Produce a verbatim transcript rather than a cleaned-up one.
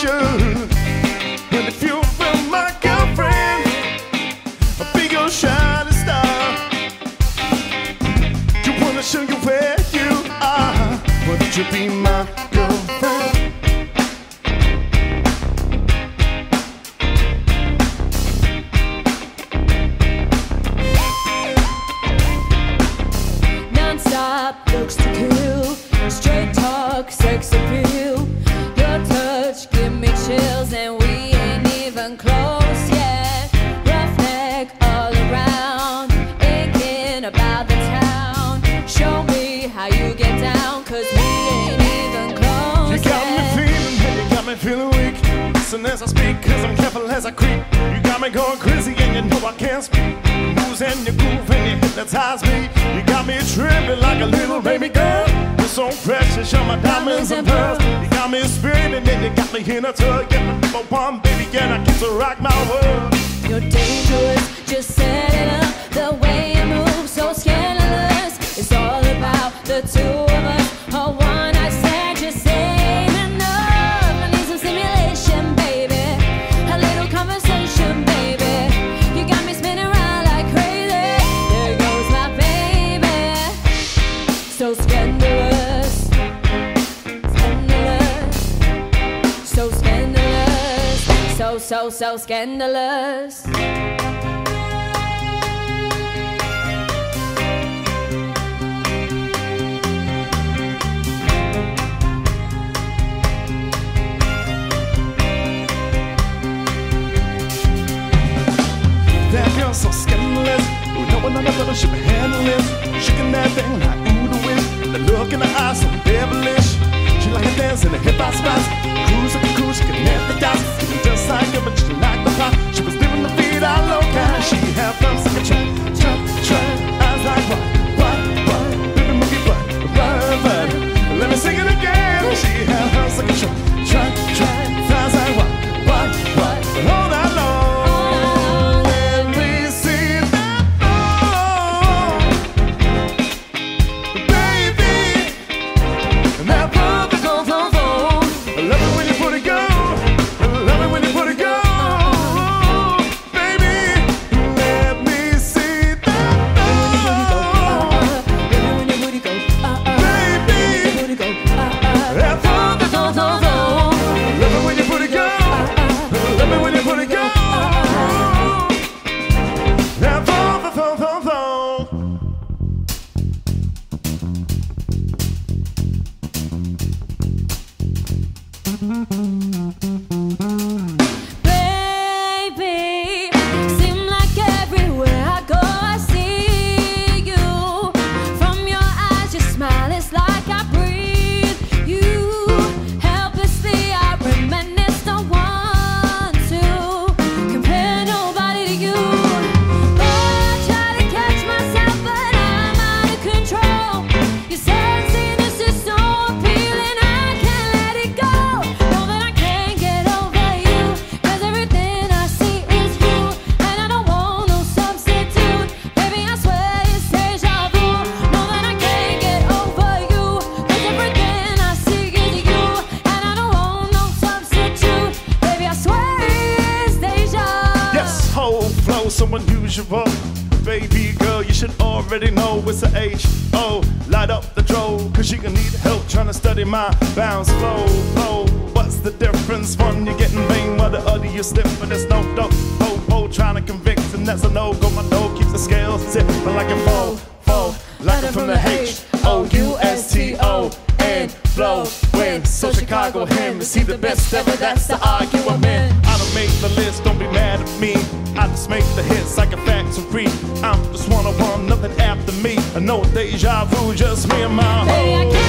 should. But if you were my girlfriend, I'd be your shining star. You wanna show you where you are. Would you be my girlfriend? Looks to kill, straight talk, sex appeal. Your touch give me chills, and we ain't even close yet. Roughneck all around, aching about the town. Show me how you get down, cause we ain't even close yet. You got yet. me feeling, hey, you got me feeling weak. Listen as I speak, cause I'm careful as I creep. You got me going crazy and you know I can't speak. Losing your groove and you hypnotize me. You got me tripping like a little baby girl. You're so precious, you're my diamonds and pearls. You got me spinning and you got me in a tug. You're my number one, baby, and I get to rock my world. You're dangerous, just set it up. The way you move, so scandalous. It's all about the two of us. A one night stand just ain't enough. I need some stimulation, baby. A little conversation, baby. You got me spinning around like crazy. There goes my baby. So scandalous, scandalous, so scandalous, so, so, so scandalous. That girl's so scandalous. We know another brother should be handling this. Shaking that thing like ooh the wind. The look in her eyes so devilish. She like to dance in the hip hop spots. Cruise like a cruise, she can connect the dots. She just like it, but she like the pop. She was living the beat all loca. She had thumbs like a track, track, track. Eyes like what, what, what? Baby, move your butt, butt, butt. Let me sing it again. She had thumbs like a track, track, track. Eyes like what, what, what? All night long. So unusual, baby girl, you should already know it's a H O. Light up the drove, cause you can need help trying to study my bounce flow, flow. What's the difference? One, you're getting vain, while the other you slip, but there's no dope, po, po, trying to convict, and that's a no-go. My dough keeps the scales tipping like a foe, foe, like I'm from the H O U S T O N, flow, win. So Chicago him, is he the best ever? That's the argument. I don't make the list, don't be mad at me. I just make the hits like a factory. I'm just one on one, nothing after me. I know deja vu, just me and my Baby, I